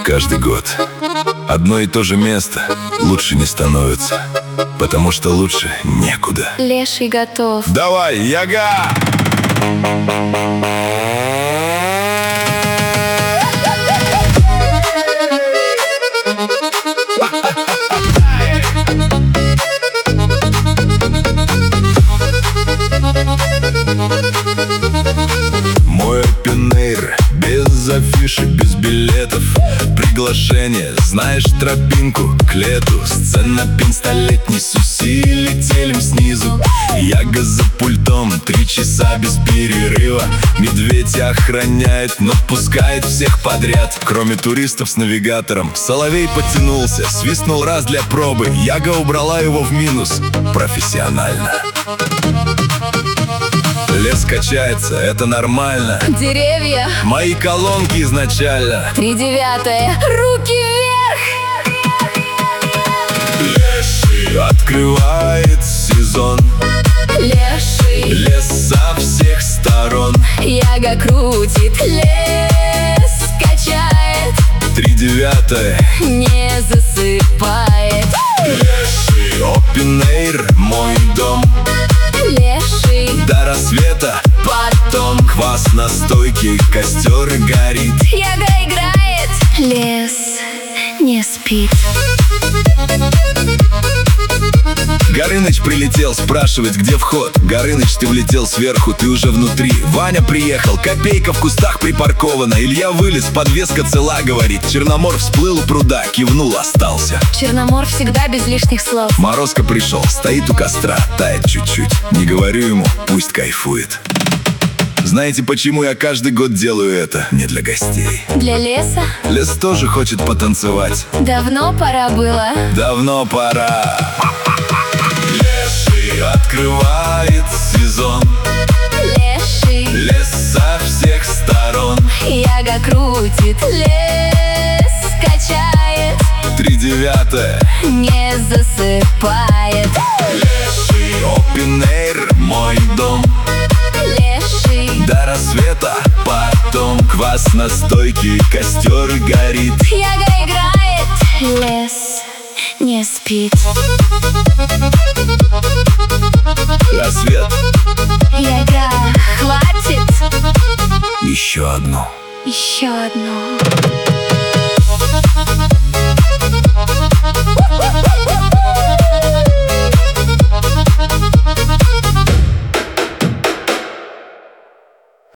каждый год. Одно и то же место лучше не становится, потому что лучше некуда. Леший готов. Давай, Яга! Мой опенэйр без афиши, без билетов. Приглашение, знаешь тропинку к лету. Сцена пень столетний, с усилителем снизу. Яга за пультом, 3 часа без перерыва. Медведь охраняет, но пускает всех подряд. Кроме туристов с навигатором. Соловей подтянулся, свистнул раз для пробы. Яга убрала его в минус профессионально. Лес качается, это нормально. Деревья, Мои колонки изначально. 3/9, руки вверх. Леший открывает сезон. Леший, Лес со всех сторон. Яга крутит, лес качает, 3/9. не засыпает. Леший опенэйр, мой дом. Леший, До рассвета, потом квас, настойки, костер горит. Яга играет, лес не спит. Горыныч прилетел спрашивать, где вход. Горыныч, ты влетел сверху, ты уже внутри. Ваня приехал, копейка в кустах припаркована. Илья вылез, подвеска цела, говорит. Черномор всплыл у пруда, кивнул, остался. Черномор всегда без лишних слов. Морозко пришел, стоит у костра, тает чуть-чуть. Не говорю ему, пусть кайфует. Знаете, почему я каждый год делаю это? Не для гостей. Для леса Лес тоже хочет потанцевать. давно пора было. Давно пора. Леший открывает сезон. Леший, Лес со всех сторон. Яга крутит, лес качает, 3/9. не засыпает. Леший опенэйр, мой дом. Леший, До рассвета, потом квас, настойки, костер горит. Яга играет, лес не спит. Рассвет. Яга, хватит, Еще одно. еще одно.